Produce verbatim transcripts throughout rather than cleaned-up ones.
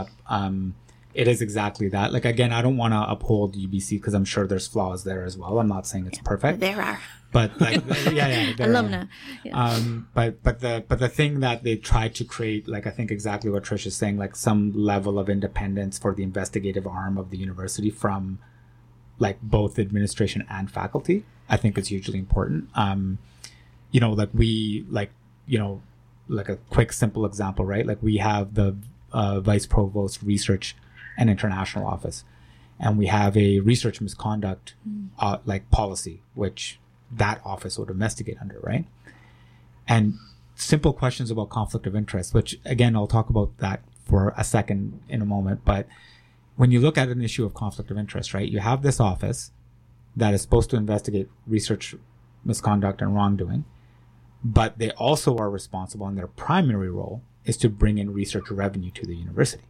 Um, it is exactly that. Like, again, I don't want to uphold U B C because I'm sure there's flaws there as well. I'm not saying it's perfect. There are. But like, yeah, yeah, there Alumna. are. Yeah. Um, but but the but the thing that they try to create, like I think exactly what Trish is saying, like some level of independence for the investigative arm of the university from, like, both administration and faculty. I think is hugely important. Um, you know, like we like you know, like a quick simple example, right? Like we have the uh, vice provost research and international office, and we have a research misconduct uh, like policy, which that office would investigate under, right? And simple questions about conflict of interest, which again, I'll talk about that for a second in a moment. But when you look at an issue of conflict of interest, right, you have this office that is supposed to investigate research misconduct and wrongdoing, but they also are responsible, and their primary role is to bring in research revenue to the university.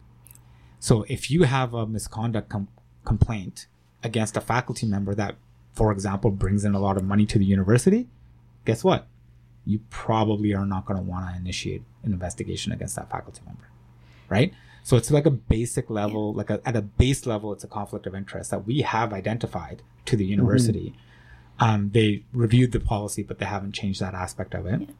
So if you have a misconduct com- complaint against a faculty member that, for example, brings in a lot of money to the university, guess what? You probably are not going to want to initiate an investigation against that faculty member, right? So it's like a basic level, yeah. like a, at a base level, it's a conflict of interest that we have identified to the university. Mm-hmm. Um, they reviewed the policy, but they haven't changed that aspect of it. Yeah.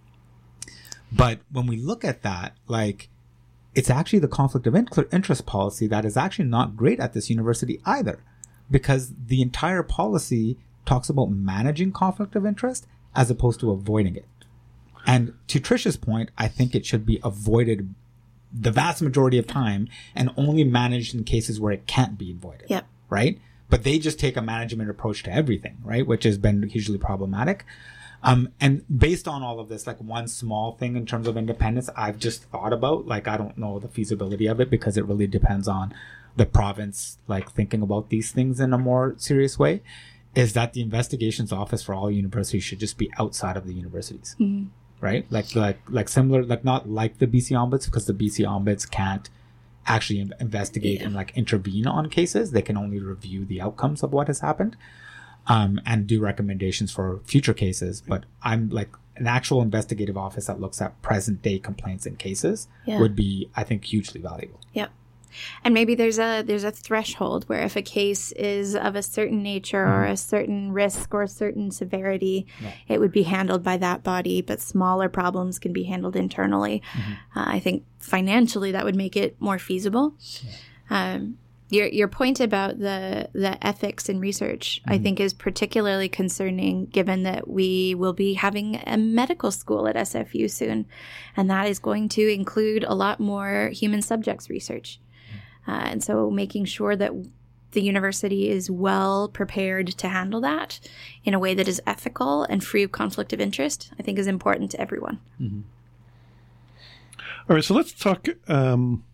But when we look at that, like, it's actually the conflict of interest policy that is actually not great at this university either, because the entire policy talks about managing conflict of interest as opposed to avoiding it. And to Trish's point, I think it should be avoided the vast majority of time and only managed in cases where it can't be avoided. Yep. Right? But they just take a management approach to everything, right? Which has been hugely problematic. Um, and based on all of this, like one small thing in terms of independence, I've just thought about, like, I don't know the feasibility of it because it really depends on the province, like thinking about these things in a more serious way, is that the investigations office for all universities should just be outside of the universities, mm-hmm. right? Like, like, like similar, like not like the B C Ombuds, because the B C Ombuds can't actually investigate yeah. and like intervene on cases. They can only review the outcomes of what has happened. Um, and do recommendations for future cases. But I'm like an actual investigative office that looks at present day complaints and cases yeah. would be, I think, hugely valuable. Yep. And maybe there's a there's a threshold where if a case is of a certain nature mm-hmm. or a certain risk or a certain severity, yeah. it would be handled by that body, but smaller problems can be handled internally. Mm-hmm. Uh, I think financially that would make it more feasible. Yeah. Um, Your your point about the, the ethics in research, mm-hmm. I think, is particularly concerning given that we will be having a medical school at S F U soon, and that is going to include a lot more human subjects research. Mm-hmm. Uh, and so making sure that the university is well prepared to handle that in a way that is ethical and free of conflict of interest, I think is important to everyone. Mm-hmm. All right, so let's talk um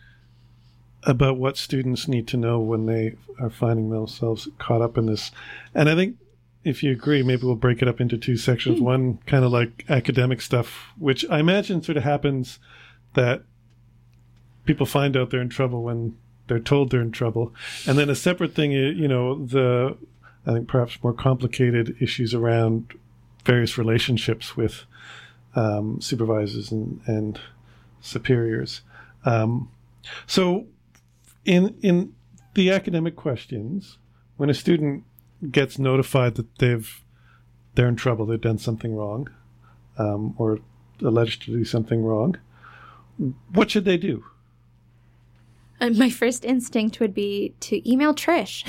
about what students need to know when they are finding themselves caught up in this. And I think if you agree, maybe we'll break it up into two sections. Mm. One kind of like academic stuff, which I imagine sort of happens that people find out they're in trouble when they're told they're in trouble. And then a separate thing, you know, the, I think perhaps more complicated issues around various relationships with um, supervisors and, and superiors. Um, so, In in the academic questions, when a student gets notified that they've they're in trouble, they've done something wrong, um, or alleged to do something wrong, what should they do? Uh, my first instinct would be to email Trish.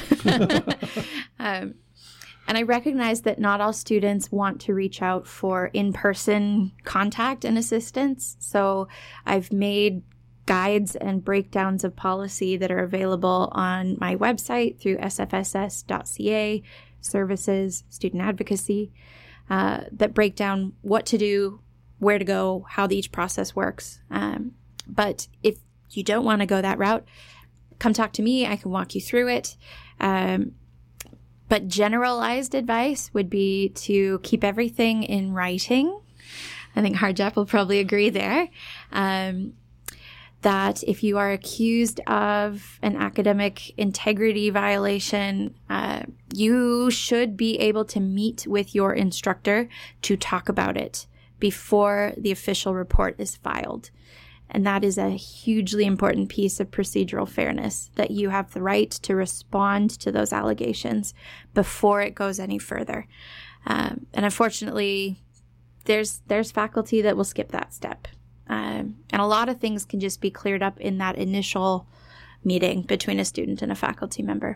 um, and I recognize that not all students want to reach out for in-person contact and assistance. So I've made guides and breakdowns of policy that are available on my website through s f s s dot c a, services, student advocacy, uh, that break down what to do, where to go, how the, each process works. Um, but if you don't want to go that route, come talk to me. I can walk you through it. Um, but generalized advice would be to keep everything in writing. I think Harjap will probably agree there. Um, that if you are accused of an academic integrity violation, uh, you should be able to meet with your instructor to talk about it before the official report is filed. And that is a hugely important piece of procedural fairness, that you have the right to respond to those allegations before it goes any further. Um, and unfortunately, there's there's faculty that will skip that step. Um, and a lot of things can just be cleared up in that initial meeting between a student and a faculty member.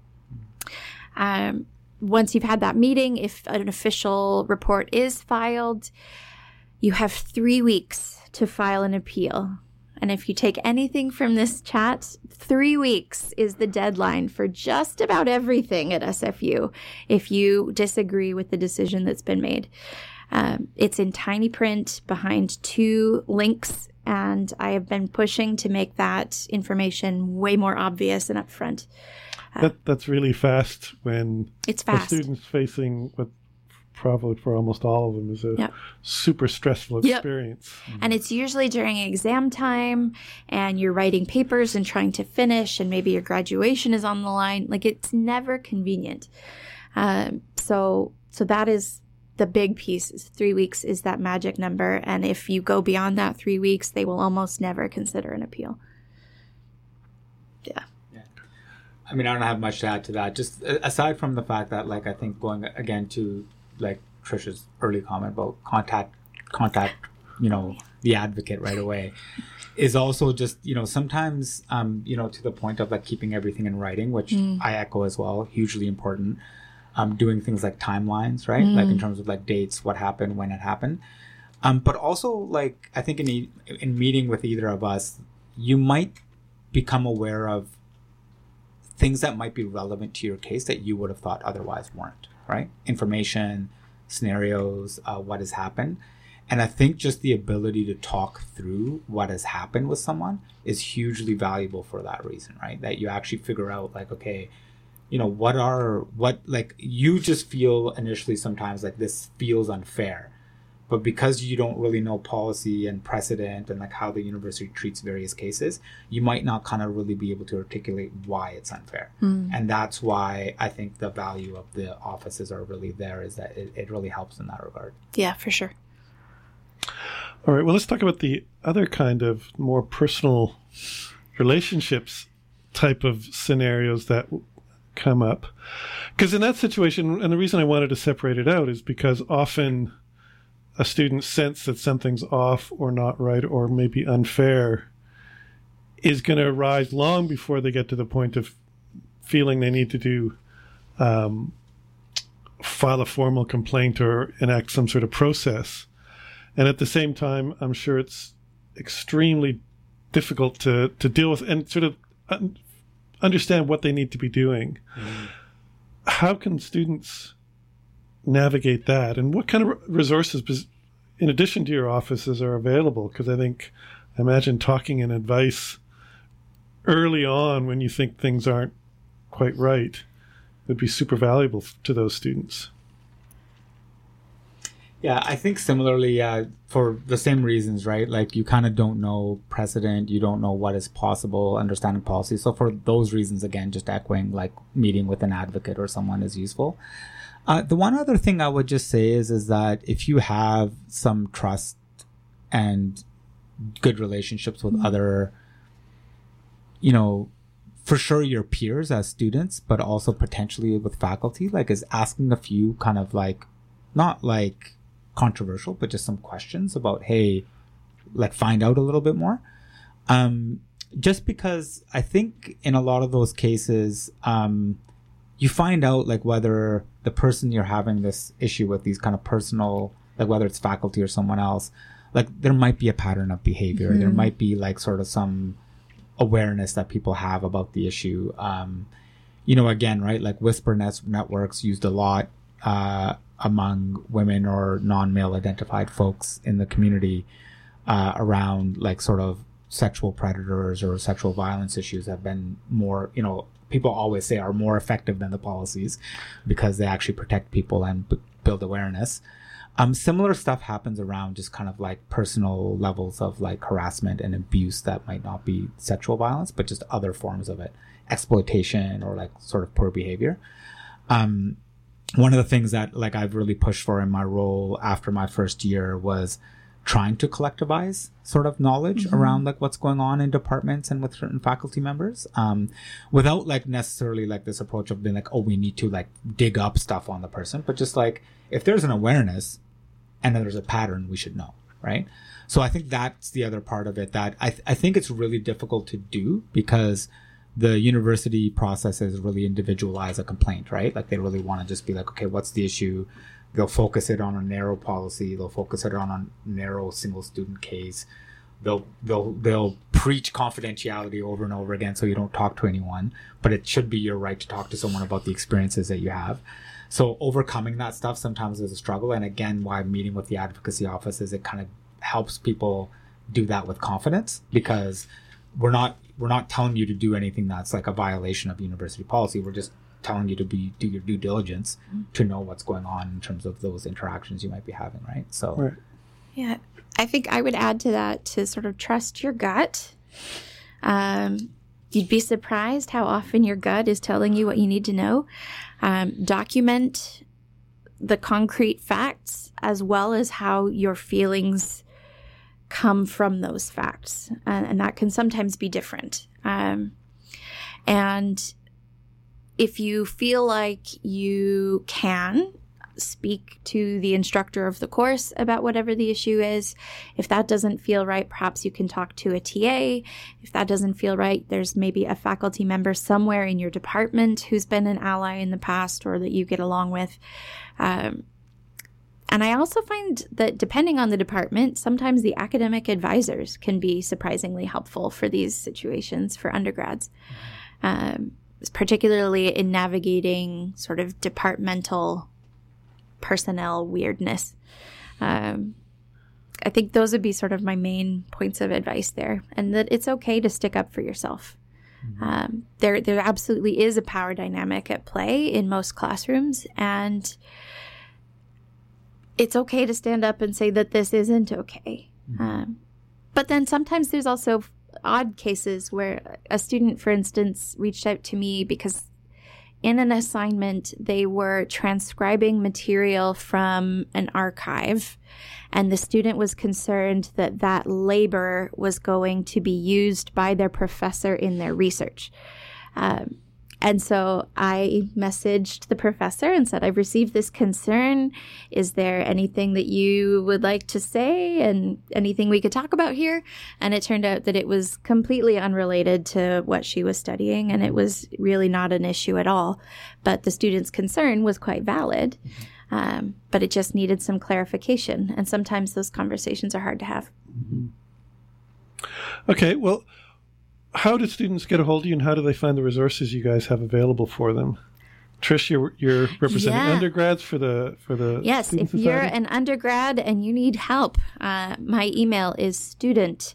Um, once you've had that meeting, if an official report is filed, you have three weeks to file an appeal. And if you take anything from this chat, three weeks is the deadline for just about everything at S F U if you disagree with the decision that's been made. Um, it's in tiny print behind two links, and I have been pushing to make that information way more obvious and upfront. Uh, that, that's really fast when it's fast. A student's facing what probably for almost all of them is a yep. super stressful experience. Yep. And it's usually during exam time, and you're writing papers and trying to finish, and maybe your graduation is on the line. Like, it's never convenient. Um, so, so that is the big piece. Is three weeks is that magic number. And if you go beyond that three weeks, they will almost never consider an appeal. Yeah. Yeah. I mean, I don't have much to add to that. Just aside from the fact that, like, I think going again to like Trish's early comment about contact, contact, you know, the advocate right away, is also just, you know, sometimes, um, you know, to the point of like keeping everything in writing, which mm. I echo as well, hugely important. Um, doing things like timelines, right? Mm. Like in terms of like dates, what happened, when it happened. Um, but also, like, I think in e- in meeting with either of us, you might become aware of things that might be relevant to your case that you would have thought otherwise weren't, right? Information, scenarios, uh, what has happened. And I think just the ability to talk through what has happened with someone is hugely valuable for that reason, right? That you actually figure out, like, okay, you know, what are, what, like, you just feel initially sometimes like this feels unfair. But because you don't really know policy and precedent and like how the university treats various cases, you might not kind of really be able to articulate why it's unfair. Mm. And that's why I think the value of the offices are really there, is that it, it really helps in that regard. Yeah, for sure. All right, well, let's talk about the other kind of more personal relationships type of scenarios that come up. Because in that situation, and the reason I wanted to separate it out is because often a student's sense that something's off or not right or maybe unfair is going to arise long before they get to the point of feeling they need to do um, file a formal complaint or enact some sort of process. And at the same time, I'm sure it's extremely difficult to, to deal with and sort of un- understand what they need to be doing. Mm. How can students navigate that? And what kind of resources, in addition to your offices, are available? Because I think, I imagine talking and advice early on when you think things aren't quite right would be super valuable to those students. Yeah, I think similarly, uh, for the same reasons, right? Like, you kind of don't know precedent, you don't know what is possible, understanding policy. So for those reasons, again, just echoing, like, meeting with an advocate or someone is useful. Uh, the one other thing I would just say is, is that if you have some trust and good relationships with other, you know, for sure your peers as students, but also potentially with faculty, like, is asking a few kind of like, not like controversial, but just some questions about, hey, like, find out a little bit more. Um, just because I think in a lot of those cases, um, you find out like whether the person you're having this issue with, these kind of personal, like whether it's faculty or someone else, like there might be a pattern of behavior. Mm-hmm. There might be like sort of some awareness that people have about the issue. Um, you know, again, right, like whisper net- networks used a lot uh, among women or non-male identified folks in the community uh, around like sort of sexual predators or sexual violence issues have been more, you know, people always say are more effective than the policies because they actually protect people and b- build awareness. Um, similar stuff happens around just kind of like personal levels of like harassment and abuse that might not be sexual violence, but just other forms of it, exploitation or like sort of poor behavior. Um, one of the things that like I've really pushed for in my role after my first year was trying to collectivize sort of knowledge mm-hmm. around like what's going on in departments and with certain faculty members, um, without like necessarily like this approach of being like, oh, we need to like dig up stuff on the person, but just like if there's an awareness and then there's a pattern, we should know, right? So I think that's the other part of it that I th- I think it's really difficult to do because the university processes really individualize a complaint, right? Like they really want to just be like, okay, what's the issue? They'll focus it on a narrow policy. They'll focus it on a narrow single student case. They'll they'll they'll preach confidentiality over and over again, so you don't talk to anyone. But it should be your right to talk to someone about the experiences that you have. So overcoming that stuff sometimes is a struggle. And again, why meeting with the advocacy office is it kind of helps people do that with confidence, because we're not we're not telling you to do anything that's like a violation of university policy. We're just telling you to be do your due diligence mm-hmm. to know what's going on in terms of those interactions you might be having, right? So right. Yeah, I think I would add to that to sort of trust your gut. Um, you'd be surprised how often your gut is telling you what you need to know. Um, document the concrete facts as well as how your feelings come from those facts, uh, and that can sometimes be different. Um, and if you feel like you can speak to the instructor of the course about whatever the issue is, if that doesn't feel right, perhaps you can talk to a T A. If that doesn't feel right, there's maybe a faculty member somewhere in your department who's been an ally in the past or that you get along with. Um, and I also find that depending on the department, sometimes the academic advisors can be surprisingly helpful for these situations for undergrads. Um, particularly in navigating sort of departmental personnel weirdness. Um, I think those would be sort of my main points of advice there, and that it's okay to stick up for yourself. Mm-hmm. Um, there, there absolutely is a power dynamic at play in most classrooms, and it's okay to stand up and say that this isn't okay. Mm-hmm. Um, but then sometimes there's also odd cases where a student, for instance, reached out to me because in an assignment they were transcribing material from an archive, and the student was concerned that that labor was going to be used by their professor in their research. Um, And so I messaged the professor and said, I've received this concern. Is there anything that you would like to say and anything we could talk about here? And it turned out that it was completely unrelated to what she was studying, and it was really not an issue at all. But the student's concern was quite valid, um, but it just needed some clarification. And sometimes those conversations are hard to have. Mm-hmm. Okay, well, how do students get a hold of you, and how do they find the resources you guys have available for them? Trish, you're, you're representing yeah. undergrads for the for the yes. Student If Society? you're an undergrad and you need help, uh, my email is student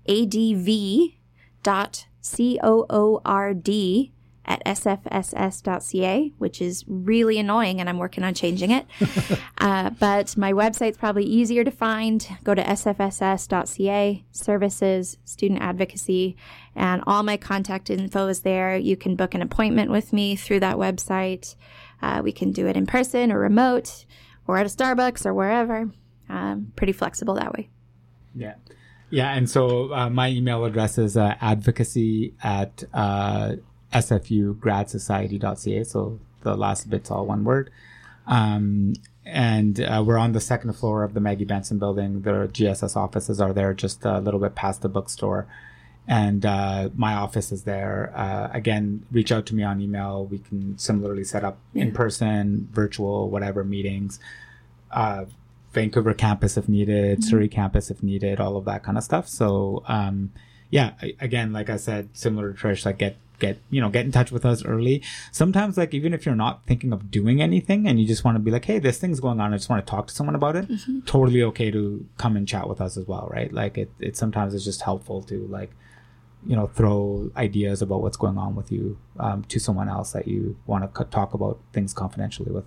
adv dot coord at s f s s dot c a, which is really annoying, and I'm working on changing it. uh, but my website's probably easier to find. Go to s f s s dot c a, services, student advocacy, and all my contact info is there. You can book an appointment with me through that website. Uh, we can do it in person or remote or at a Starbucks or wherever. Um, pretty flexible that way. Yeah. Yeah. And so uh, my email address is uh, advocacy at uh, s f u grad society dot c a. So the last bit's all one word. Um, and uh, we're on the second floor of the Maggie Benson building. The G S S offices are there just a little bit past the bookstore. And uh, my office is there. Uh, again, reach out to me on email. We can similarly set up yeah. in-person, virtual, whatever meetings. Uh, Vancouver campus if needed, mm-hmm. Surrey campus if needed, all of that kind of stuff. So, um, yeah, I, again, like I said, similar to Trish, like get, get, you know, get in touch with us early. Sometimes, like, even if you're not thinking of doing anything and you just want to be like, hey, this thing's going on, I just want to talk to someone about it. Mm-hmm. Totally okay to come and chat with us as well, right? Like it, it sometimes it's just helpful to like, you know, throw ideas about what's going on with you um, to someone else that you want to c- talk about things confidentially with.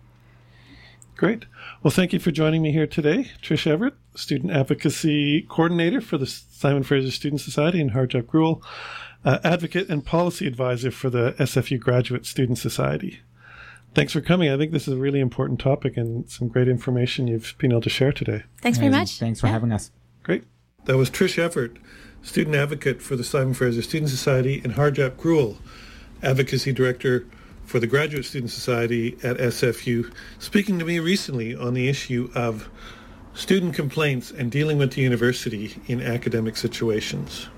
Great. Well, thank you for joining me here today. Trish Everett, Student Advocacy Coordinator for the Simon Fraser Student Society and Harjot Grewal, uh, Advocate and Policy Advisor for the S F U Graduate Student Society. Thanks for coming. I think this is a really important topic and some great information you've been able to share today. Thanks very much. Thanks for yeah. having us. Great. That was Trish Effort, student advocate for the Simon Fraser Student Society, and Harjap Grewal, advocacy director for the Graduate Student Society at S F U, speaking to me recently on the issue of student complaints and dealing with the university in academic situations.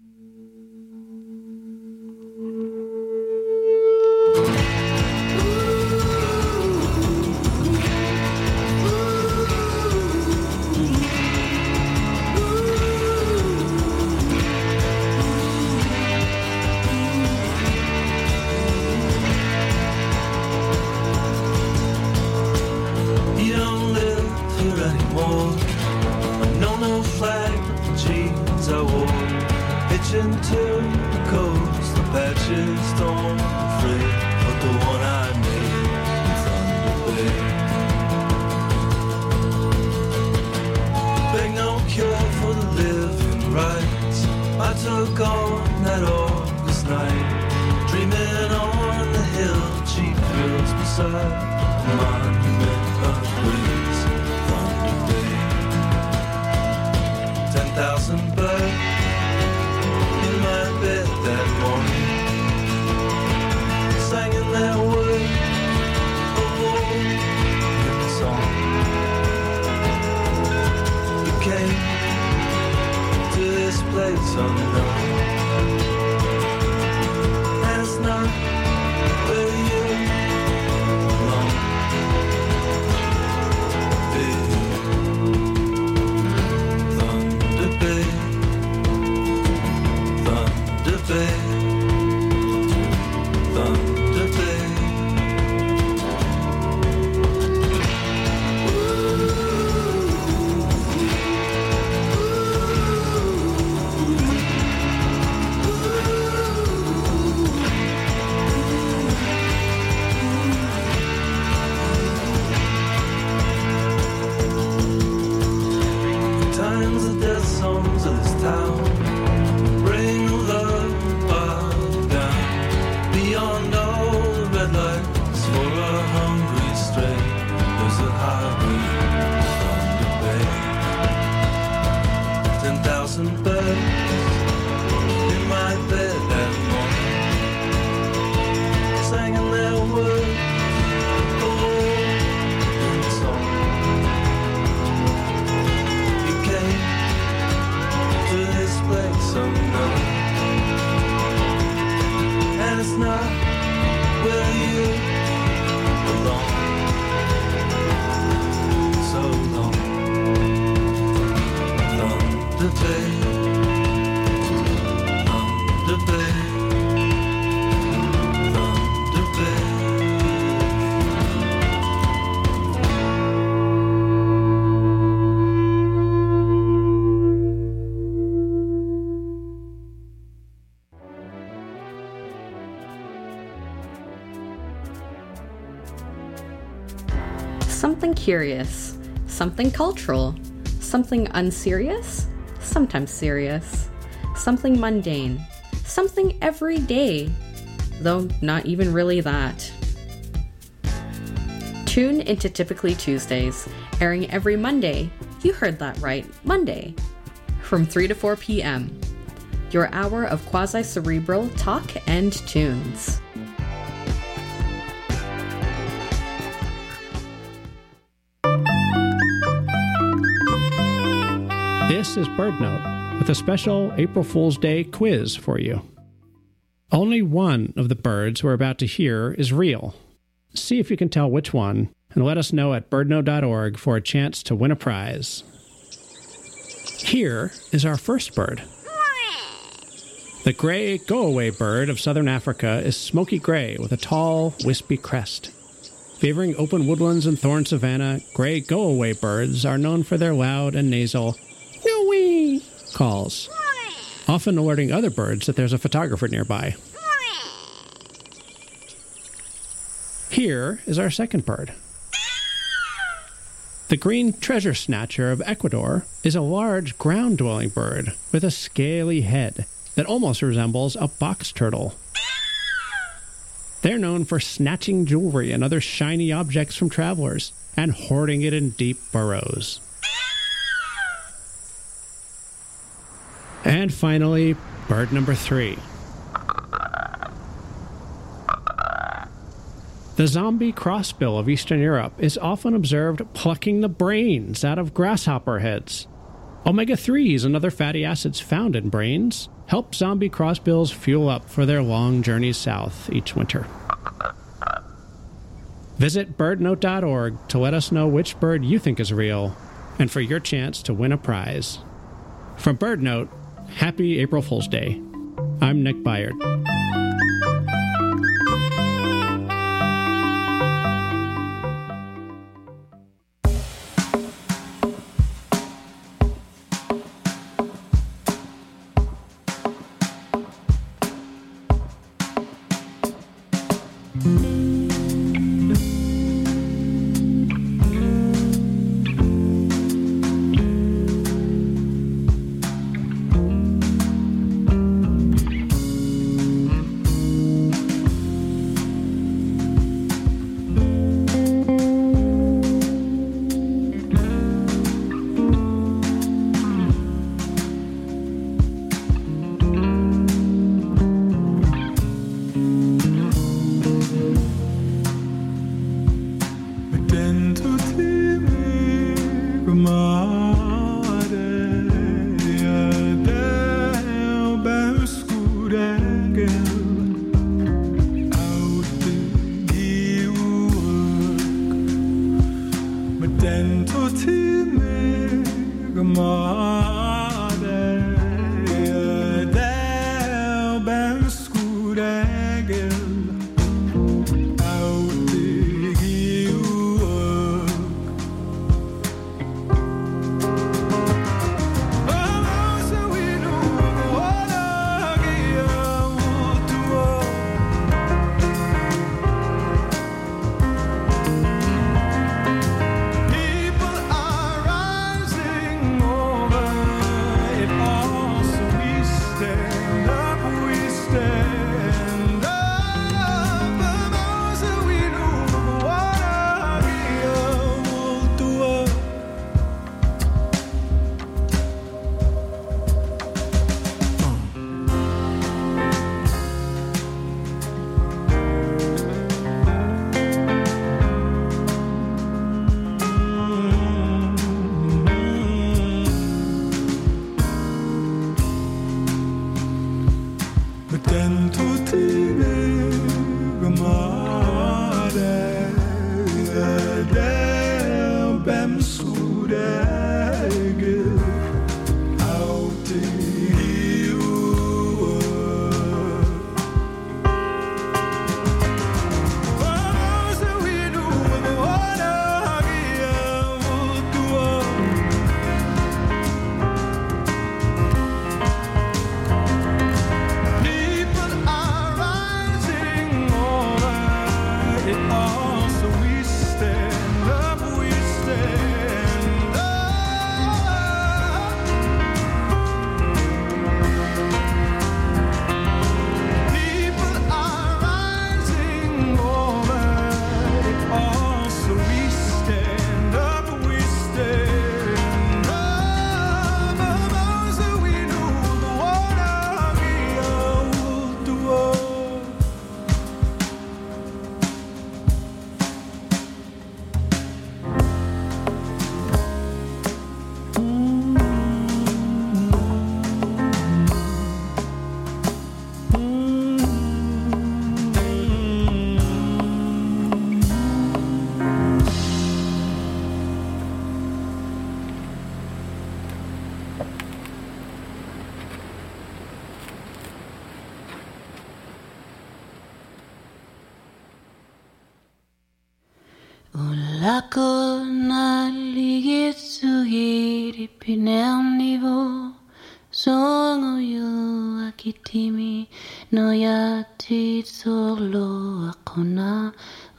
Something curious, something cultural, something unserious, sometimes serious, something mundane, something everyday, though not even really that. Tune into Typically Tuesdays, airing every Monday. You heard that right, Monday, from three to four p.m. Your hour of quasi-cerebral talk and tunes. This is BirdNote with a special April Fool's Day quiz for you. Only one of the birds we're about to hear is real. See if you can tell which one, and let us know at birdnote dot org for a chance to win a prize. Here is our first bird. The gray go-away bird of southern Africa is smoky gray with a tall, wispy crest. Favoring open woodlands and thorn savanna, gray go-away birds are known for their loud and nasal "wee" calls, often alerting other birds that there's a photographer nearby. Here is our second bird. The green treasure snatcher of Ecuador is a large ground-dwelling bird with a scaly head that almost resembles a box turtle. They're known for snatching jewelry and other shiny objects from travelers and hoarding it in deep burrows. And finally, bird number three. The zombie crossbill of Eastern Europe is often observed plucking the brains out of grasshopper heads. omega threes and other fatty acids found in brains help zombie crossbills fuel up for their long journeys south each winter. Visit bird note dot org to let us know which bird you think is real and for your chance to win a prize. From BirdNote, happy April Fool's Day. I'm Nick Byard. Lako naligit sugiri pinelnivo songo yo akitimi no yati solo akona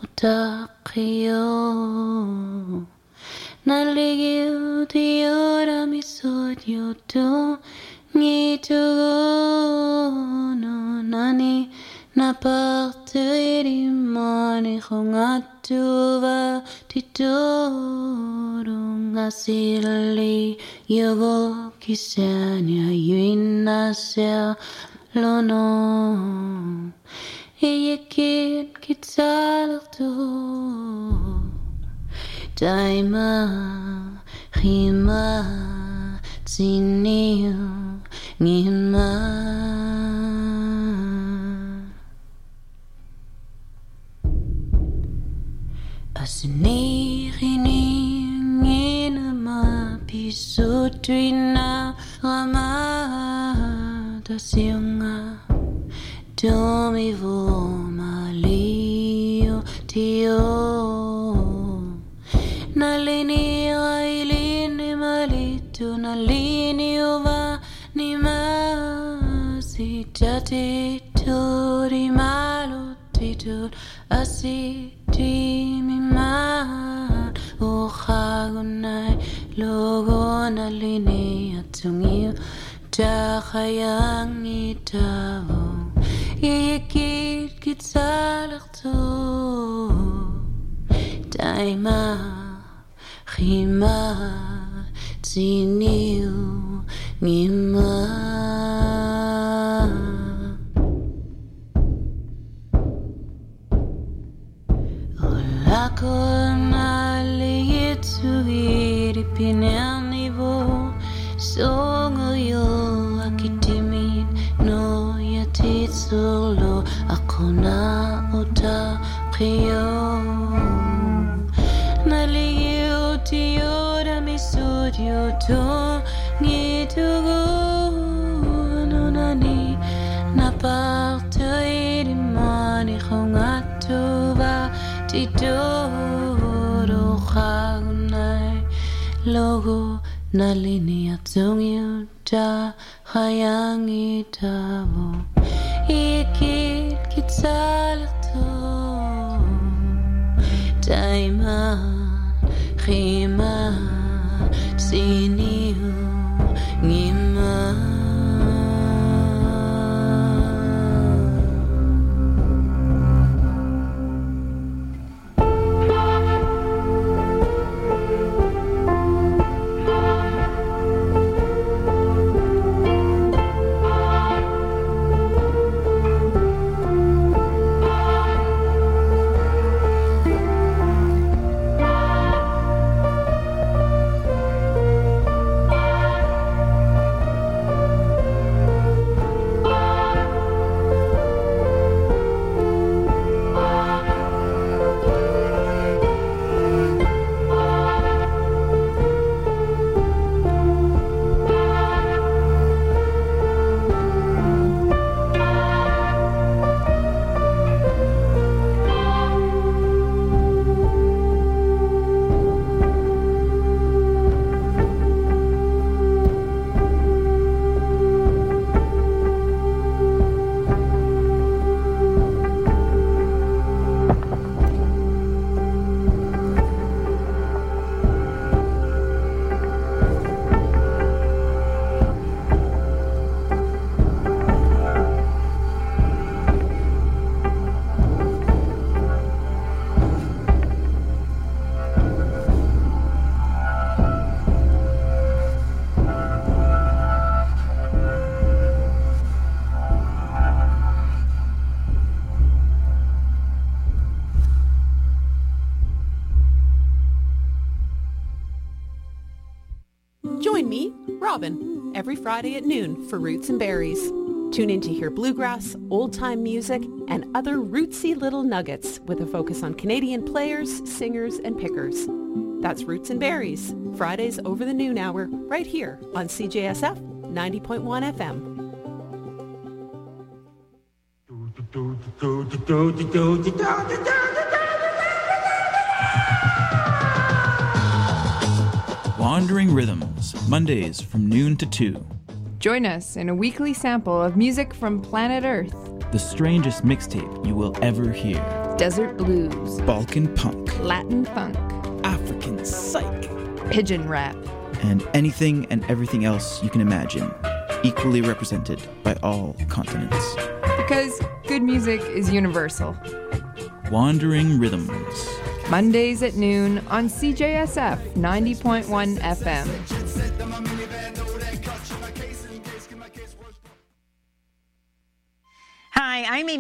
utakio naligio tiora misodio to ngito no nani na parte di mani kung atuva titurong asili yogo kisanya yuina sia lono iyekit kitsalto daima khima tsiniyo ngima Asinirini ngina pisutwina ramada siunga domi vomalio tio nalini ailini malito nalini ova nimasi jati tori malutito asi Dreamy man, o hagunay logo na lini at tungiyo takayang itawo iyikit kitsalakto daima khima tsiniyo ngima Ako naligit sugiri pinanivo songoyo akitimin no yatit solo ako na uta kayo naligit tiyo dami studio to ngitugo nunani naparte di mani kung atuba Tidoro kagunay logo na linya tungyo da hayang itabo ikit kitsalakto daima khima siniyo ngima Join me, Robin, every Friday at noon for Roots and Berries. Tune in to hear bluegrass, old-time music, and other rootsy little nuggets with a focus on Canadian players, singers, and pickers. That's Roots and Berries, Fridays over the noon hour, right here on C J S F ninety point one F M. Wandering Rhythms, Mondays from noon to two. Join us in a weekly sample of music from planet Earth. The strangest mixtape you will ever hear. Desert blues. Balkan punk. Latin funk. African psych. Pigeon rap. And anything and everything else you can imagine. Equally represented by all continents. Because good music is universal. Wandering Rhythms. Mondays at noon on C J S F ninety point one F M. Hi, I'm Amy